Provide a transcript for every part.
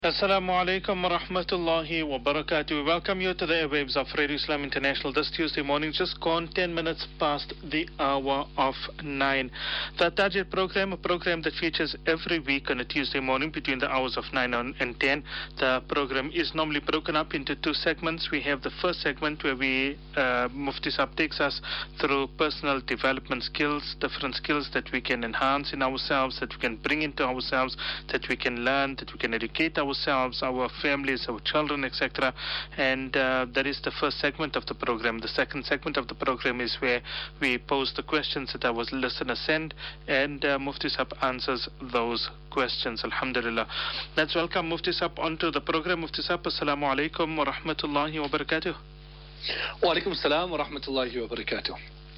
Assalamu alaikum wa rahmatullahi wa barakatuh. We welcome you to the airwaves of Radio Islam International this Tuesday morning, just gone 10 minutes past the hour of 9. The Tajid program, a program that features every week on a Tuesday morning between the hours of 9 and 10. The program is normally broken up into two segments. We have the first segment where Mufti Sahib takes us through personal development skills, different skills that we can enhance in ourselves, that we can bring into ourselves, that we can learn, that we can educate ourselves, our families, our children, etc. And that is the first segment of the program. The second segment of the program is where we pose the questions that our listeners send, and Mufti Sahib answers those questions. Alhamdulillah. Let's welcome Mufti Sahib onto the program. Mufti Sahib, assalamu alaikum wa rahmatullahi wa barakatuh. Wa alaikum salam wa rahmatullahi wa barakatuh.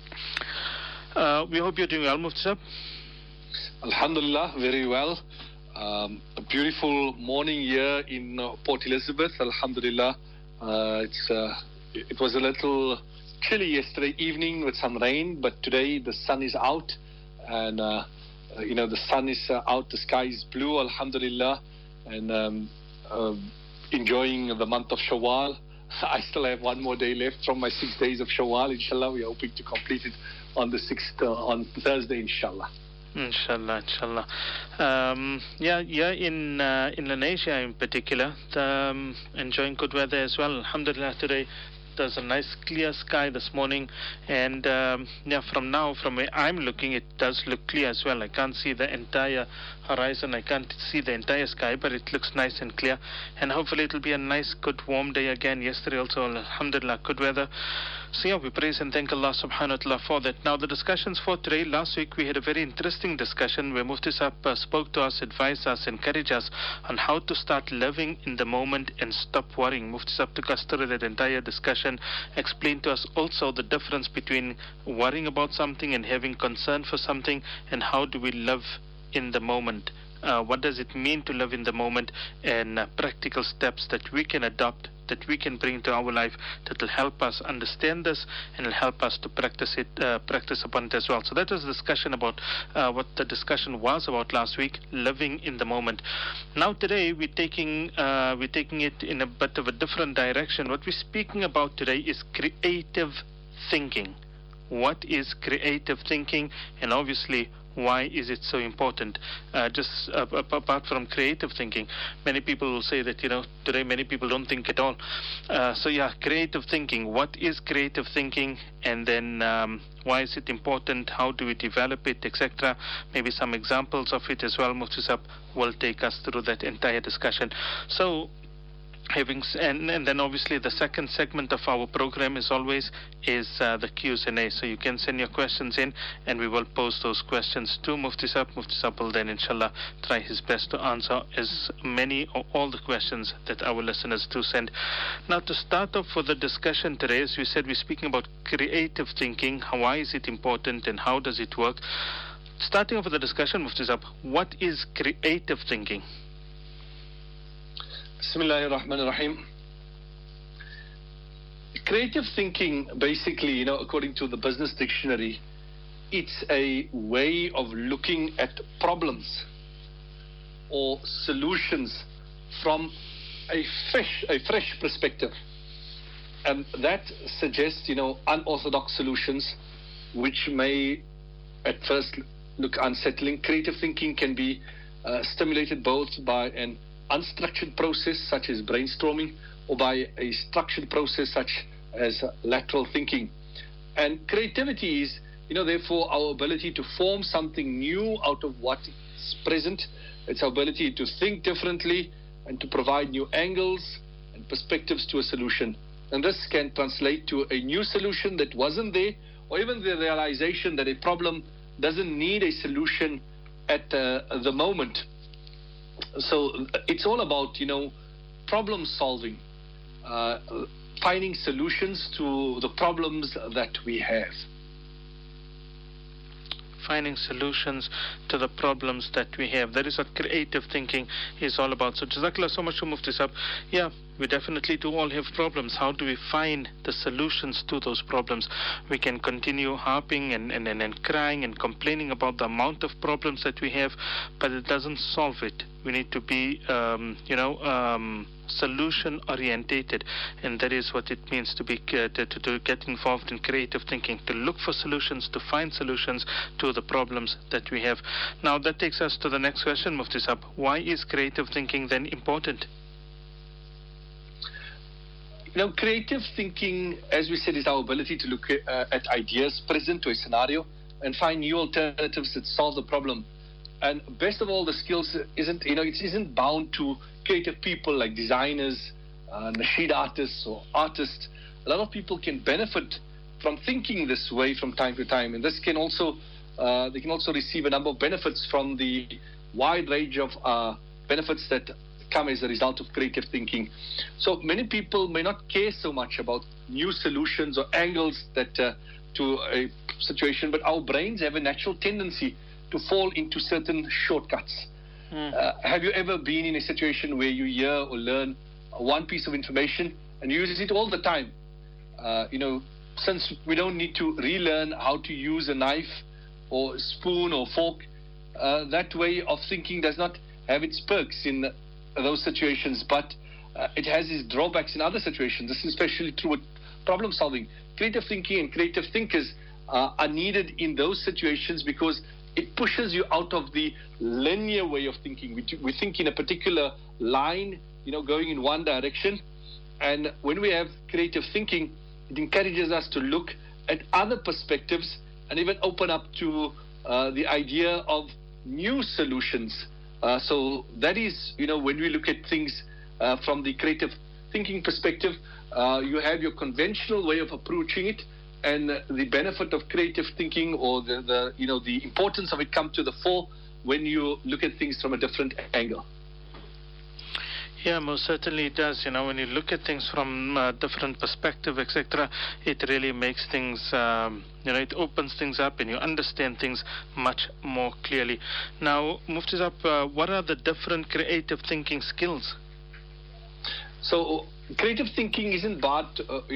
We hope you're doing well, Mufti Sahib. Alhamdulillah, very well. A beautiful morning here in Port Elizabeth. Alhamdulillah. It was a little chilly yesterday evening with some rain, but today the sun is out, and the sun is out. The sky is blue. Alhamdulillah, and enjoying the month of Shawwal. I still have one more day left from my 6 days of Shawwal. Inshallah, we are hoping to complete it on the 6th on Thursday. Inshallah. Inshallah. In Indonesia in particular, enjoying good weather as well. Alhamdulillah, today there's a nice clear sky this morning, and from where I'm looking, it does look clear as well. I can't see the entire horizon, I can't see the entire sky, but it looks nice and clear, and hopefully it'll be a nice, good, warm day again. Yesterday also, alhamdulillah, good weather. So we praise and thank Allah subhanahu wa ta'ala for that. Now the discussions for today. Last week we had a very interesting discussion where Mufti Sahib spoke to us, advised us, encouraged us on how to start living in the moment and stop worrying. Mufti Sahib took us through that entire discussion, explained to us also the difference between worrying about something and having concern for something, and how do we live in the moment. What does it mean to live in the moment, and practical steps that we can adopt, that we can bring to our life, that will help us understand this and will help us to practice upon it as well. So that was the discussion about what the discussion was about last week, living in the moment. Now today we're taking it in a bit of a different direction. What we're speaking about today is creative thinking. What is creative thinking, and obviously why is it so important? Just apart from creative thinking, many people will say that today many people don't think at all. Creative thinking. What is creative thinking, and then why is it important? How do we develop it, etc. Maybe some examples of it as well. Mufti Sahib will take us through that entire discussion. So, and then obviously the second segment of our program is the Q&A. So you can send your questions in, and we will pose those questions to Mufti Sahib. Mufti Sahib will then inshallah try his best to answer as many or all the questions that our listeners do send. Now to start off with the discussion today, as we said, we're speaking about creative thinking. Why is it important and how does it work? Starting off with the discussion, Mufti Sahib, what is creative thinking? Bismillahir Rahmanir Rahim. Creative thinking, basically, according to the Business Dictionary, it's a way of looking at problems or solutions from a fresh perspective. And that suggests, unorthodox solutions, which may at first look unsettling. Creative thinking can be stimulated both by an unstructured process such as brainstorming, or by a structured process such as lateral thinking. And creativity is, therefore, our ability to form something new out of what is present. It's our ability to think differently and to provide new angles and perspectives to a solution. And this can translate to a new solution that wasn't there, or even the realization that a problem doesn't need a solution at the moment. So it's all about, problem solving, finding solutions to the problems that we have. Finding solutions to the problems that we have. That is what creative thinking is all about. So Jazakallah so much to Mufti Sahib. we definitely do all have problems. How do we find the solutions to those problems? We can continue harping and crying and complaining about the amount of problems that we have, but it doesn't solve it. We need to be, solution orientated, and that is what it means to be to get involved in creative thinking, to look for solutions, to find solutions to the problems that we have. Now that takes us to the next question, Mufti Sahab. Why is creative thinking then important? Creative thinking, as we said, is our ability to look at ideas present to a scenario and find new alternatives that solve the problem. And best of all, the skills isn't bound to creative people like designers, nasheed artists or artists. A lot of people can benefit from thinking this way from time to time, and this can also they can also receive a number of benefits from the wide range of benefits that come as a result of creative thinking. So many people may not care so much about new solutions or angles that to a situation, but our brains have a natural tendency to fall into certain shortcuts. Have you ever been in a situation where you hear or learn one piece of information and you use it all the time? Since we don't need to relearn how to use a knife or spoon or fork, that way of thinking does not have its perks in those situations, but it has its drawbacks in other situations. This is especially true with problem solving. Creative thinking and creative thinkers are needed in those situations because it pushes you out of the linear way of thinking. We think in a particular line, going in one direction. And when we have creative thinking, it encourages us to look at other perspectives and even open up to the idea of new solutions. So that is, when we look at things from the creative thinking perspective, you have your conventional way of approaching it, and the benefit of creative thinking or the importance of it come to the fore when you look at things from a different angle. Yeah, most certainly it does. When you look at things from a different perspective, etc., it really makes things, it opens things up and you understand things much more clearly. Now, Mufti Sahab, what are the different creative thinking skills? So, creative thinking isn't barred,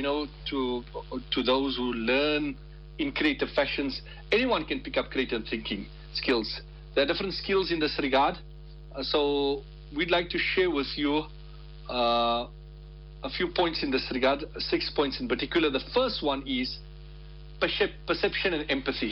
to those who learn in creative fashions. Anyone can pick up creative thinking skills. There are different skills in this regard. So, we'd like to share with you a few points in this regard, 6 points in particular. The first one is perception and empathy.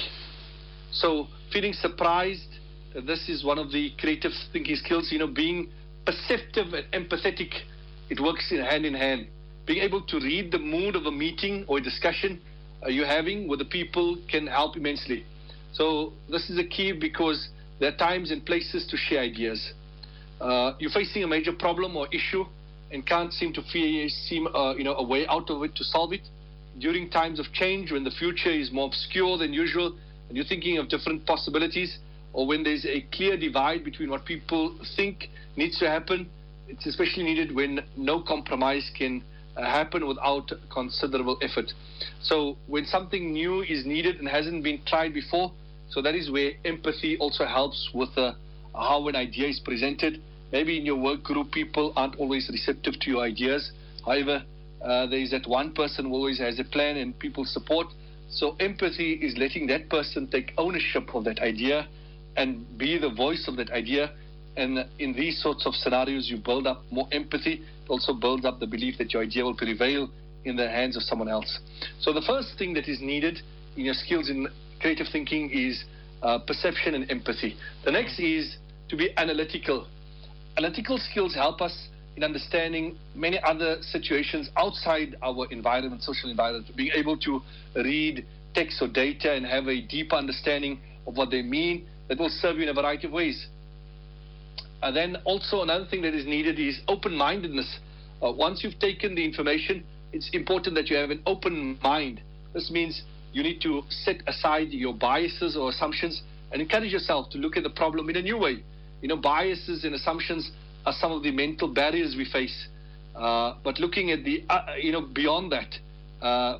So, feeling surprised, this is one of the creative thinking skills, being perceptive and empathetic. It works hand in hand. Being able to read the mood of a meeting or a discussion you're having with the people can help immensely. So this is a key because there are times and places to share ideas. You're facing a major problem or issue and can't seem to a way out of it to solve it. During times of change, when the future is more obscure than usual and you're thinking of different possibilities, or when there's a clear divide between what people think needs to happen, it's especially needed when no compromise can happen without considerable effort. So when something new is needed and hasn't been tried before, so that is where empathy also helps with how an idea is presented. Maybe in your work group, people aren't always receptive to your ideas. However, there is that one person who always has a plan and people support. So empathy is letting that person take ownership of that idea and be the voice of that idea. And in these sorts of scenarios, you build up more empathy. It also builds up the belief that your idea will prevail in the hands of someone else. So the first thing that is needed in your skills in creative thinking is perception and empathy. The next is to be analytical. Analytical skills help us in understanding many other situations outside our environment, social environment, being able to read text or data and have a deeper understanding of what they mean that will serve you in a variety of ways. And then also another thing that is needed is open-mindedness. Once you've taken the information, it's important that you have an open mind. This means you need to set aside your biases or assumptions and encourage yourself to look at the problem in a new way. Biases and assumptions are some of the mental barriers we face. But looking at the, beyond that,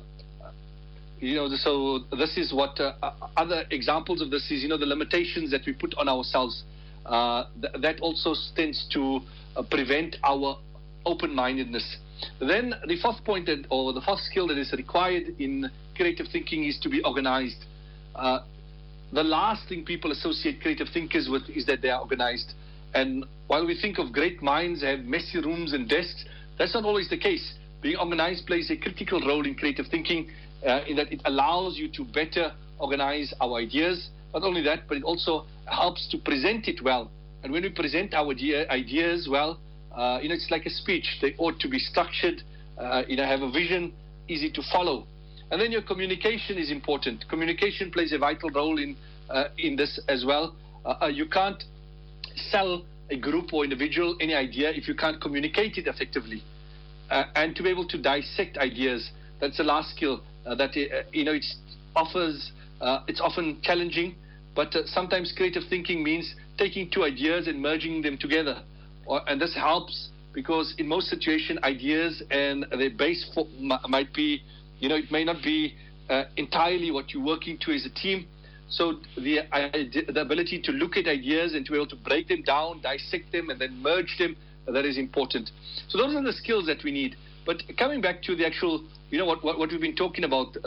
so this is what other examples of this is, the limitations that we put on ourselves. That also tends to prevent our open-mindedness. Then the fourth point or the fourth skill that is required in creative thinking is to be organized. The last thing people associate creative thinkers with is that they are organized. And while we think of great minds have messy rooms and desks, that's not always the case. Being organized plays a critical role in creative thinking in that it allows you to better organize our ideas. Not only that, but it also helps to present it well. And when we present our ideas well, it's like a speech. They ought to be structured, have a vision, easy to follow. And then your communication is important. Communication plays a vital role in this as well. You can't sell a group or individual any idea if you can't communicate it effectively. And to be able to dissect ideas, that's the last skill that it's often challenging, but sometimes creative thinking means taking two ideas and merging them together. And this helps because in most situations, ideas and their base might be, it may not be entirely what you're working to as a team. So the ability to look at ideas and to be able to break them down, dissect them, and then merge them, that is important. So those are the skills that we need. But coming back to the actual, what we've been talking about,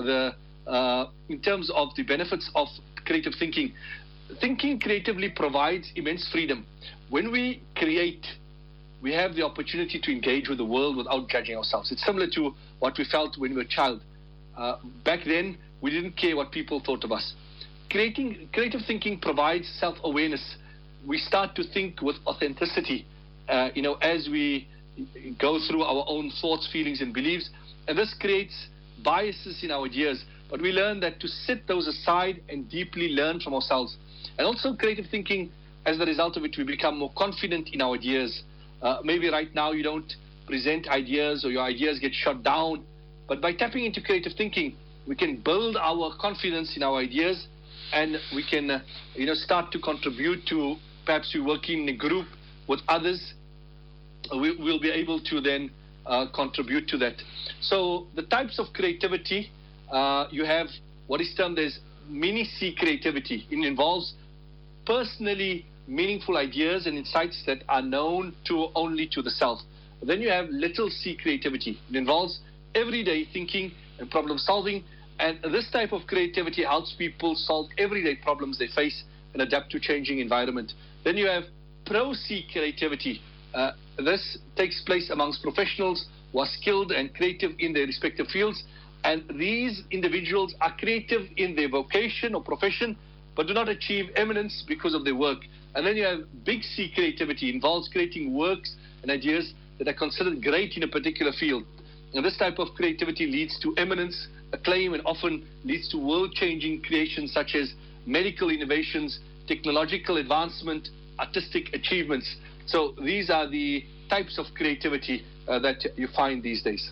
in terms of the benefits of creative thinking. Thinking creatively provides immense freedom. When we create, we have the opportunity to engage with the world without judging ourselves. It's similar to what we felt when we were a child. Back then, we didn't care what people thought of us. Creative thinking provides self-awareness. We start to think with authenticity, as we go through our own thoughts, feelings, and beliefs. And this creates biases in our ideas. But we learn that to set those aside and deeply learn from ourselves. And also creative thinking, as the result of it, we become more confident in our ideas. Maybe right now you don't present ideas or your ideas get shut down. But by tapping into creative thinking, we can build our confidence in our ideas, and we can, start to contribute to, perhaps we're working in a group with others. We'll be able to then contribute to that. So the types of creativity, you have what is termed as mini-C creativity. It involves personally meaningful ideas and insights that are known only to the self. Then you have little C creativity. It involves everyday thinking and problem solving, and this type of creativity helps people solve everyday problems they face and adapt to changing environment. Then you have pro-C creativity. This takes place amongst professionals who are skilled and creative in their respective fields, and these individuals are creative in their vocation or profession, but do not achieve eminence because of their work. And then you have big C creativity. It involves creating works and ideas that are considered great in a particular field. And this type of creativity leads to eminence, acclaim, and often leads to world-changing creations such as medical innovations, technological advancement, artistic achievements. So these are the types of creativity that you find these days.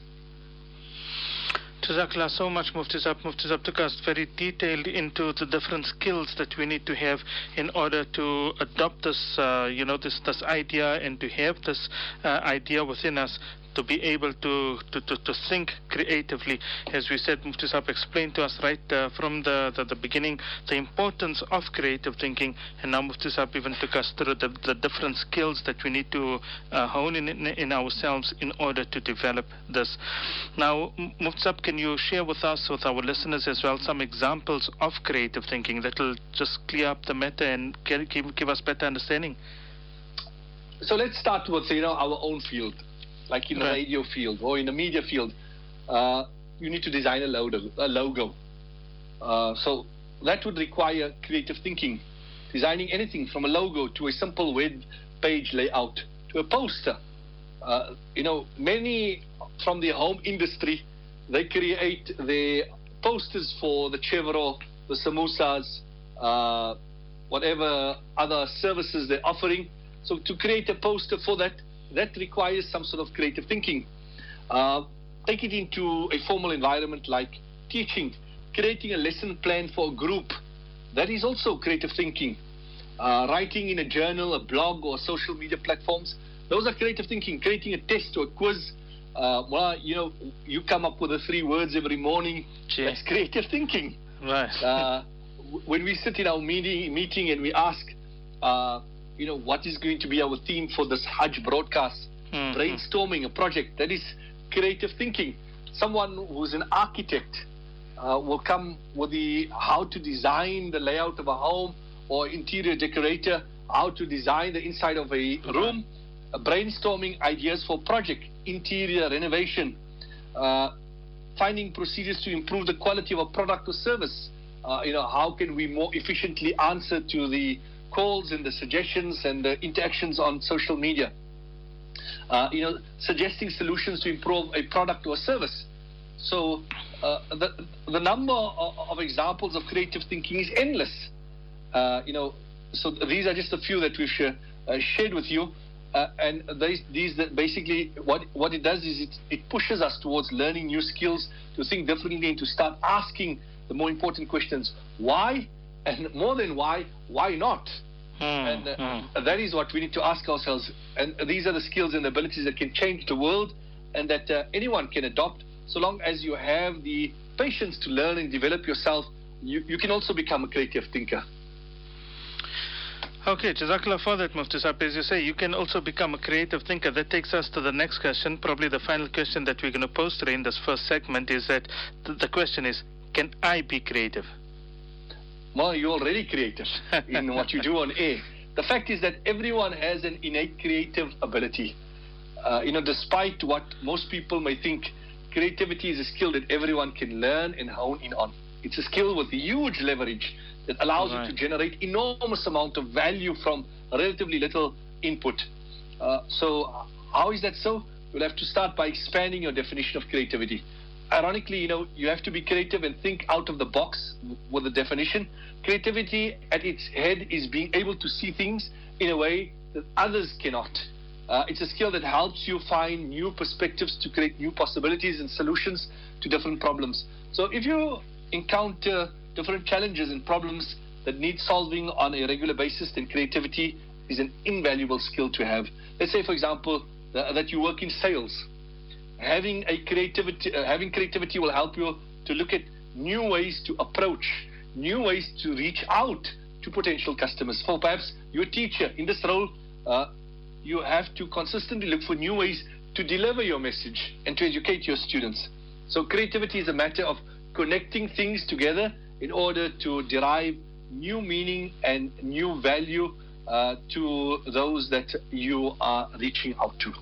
Jazakallah so much, Mufti Sahab. Mufti Sahab took us very detailed into the different skills that we need to have in order to adopt this, this idea and to have this idea within us, to be able to think creatively. As we said, Mufti Sahab explained to us right from the beginning the importance of creative thinking, and now Mufti Sahab even took us through the different skills that we need to hone in ourselves in order to develop this. Now, Mufti Sahab, can you share with us, with our listeners as well, some examples of creative thinking that will just clear up the matter and give us better understanding? So let's start with our own field. Like in the radio field or in the media field, you need to design a logo. So that would require creative thinking. Designing anything from a logo to a simple web page layout to a poster. Many from the home industry, they create their posters for the Chevro, the samosas, whatever other services they're offering. So to create a poster for that requires some sort of creative thinking. Take it into a formal environment like teaching, creating a lesson plan for a group. That is also creative thinking. Writing in a journal, a blog, or social media platforms. Those are creative thinking. Creating a test or a quiz. You come up with the 3 words every morning. That's creative thinking. Right. When we sit in our meeting and we ask, what is going to be our theme for this Hajj broadcast? brainstorming a project. That is creative thinking. Someone who's an architect will come with the how to design the layout of a home, or interior decorator, how to design the inside of a room, brainstorming ideas for project, interior renovation, finding procedures to improve the quality of a product or service. How can we more efficiently answer to the calls and the suggestions and the interactions on social media? Suggesting solutions to improve a product or service. So the number of examples of creative thinking is endless. So these are just a few that we've shared with you. And these basically what it does is it pushes us towards learning new skills, to think differently, and to start asking the more important questions. Why? And more than why not? And that is what we need to ask ourselves. And these are the skills and abilities that can change the world, and that anyone can adopt, so long as you have the patience to learn and develop yourself. You can also become a creative thinker. Okay, Jazakallah for that, Mufti Saab. As you say, you can also become a creative thinker. That takes us to the next question, probably the final question that we're going to pose today in this first segment, is that the question is, can I be creative? Well, you're already creative in what you do on air. The fact is that everyone has an innate creative ability. Despite what most people may think, creativity is a skill that everyone can learn and hone in on. It's a skill with huge leverage that allows you to generate enormous amount of value from relatively little input. So how is that so? We'll have to start by expanding your definition of creativity. Ironically, you have to be creative and think out of the box with the definition. Creativity at its head is being able to see things in a way that others cannot. It's a skill that helps you find new perspectives to create new possibilities and solutions to different problems. So if you encounter different challenges and problems that need solving on a regular basis, then creativity is an invaluable skill to have. Let's say, for example, that you work in sales. Having creativity will help you to look at new ways to approach, new ways to reach out to potential customers. For perhaps you're a teacher in this role, you have to consistently look for new ways to deliver your message and to educate your students. So creativity is a matter of connecting things together in order to derive new meaning and new value to those that you are reaching out to.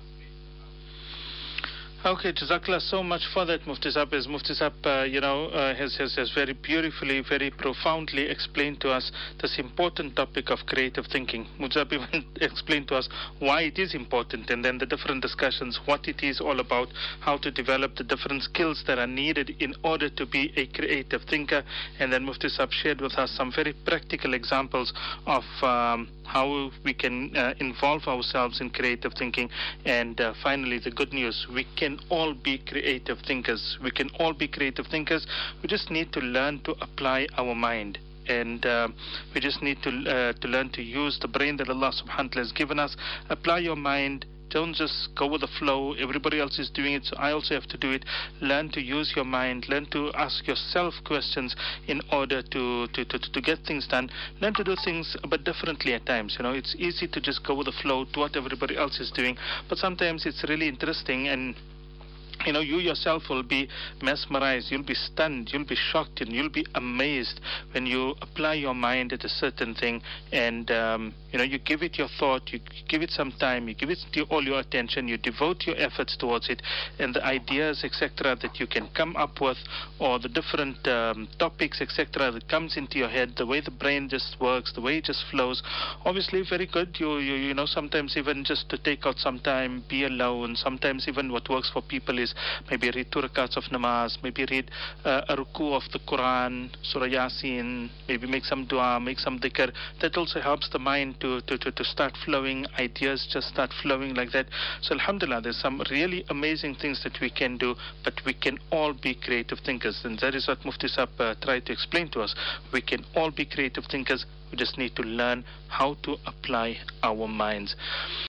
Okay, Jazakallah so much for that, Mufti Saab. As Mufti Saab, has very beautifully, very profoundly explained to us this important topic of creative thinking. Mufti Saab even explained to us why it is important, and then the different discussions, what it is all about, how to develop the different skills that are needed in order to be a creative thinker. And then Mufti Saab shared with us some very practical examples of how we can involve ourselves in creative thinking. And finally, the good news, we can all be creative thinkers. We can all be creative thinkers. We just need to learn to apply our mind. And we just need to learn to use the brain that Allah subhanahu wa ta'ala has given us. Apply your mind. Don't just go with the flow. Everybody else is doing it, so I also have to do it. Learn to use your mind. Learn to ask yourself questions in order to get things done. Learn to do things a bit differently at times. It's easy to just go with the flow, do what everybody else is doing. But sometimes it's really interesting, and you yourself will be mesmerized, you'll be stunned, you'll be shocked, and you'll be amazed when you apply your mind at a certain thing, and you give it your thought, you give it some time, you give it all your attention, you devote your efforts towards it, and the ideas, etc., that you can come up with, or the different topics, etc., that comes into your head, the way the brain just works, the way it just flows, obviously very good. You sometimes even just to take out some time, be alone. Sometimes even what works for people is maybe read 2 rakats of namaz, maybe read a ruku of the Quran, Surah Yasin, maybe make some dua, make some dhikr. That also helps the mind to start flowing, ideas just start flowing like that. So alhamdulillah, there's some really amazing things that we can do, but we can all be creative thinkers, and that is what Mufti Saab tried to explain to us. We can all be creative thinkers. We just need to learn how to apply our minds.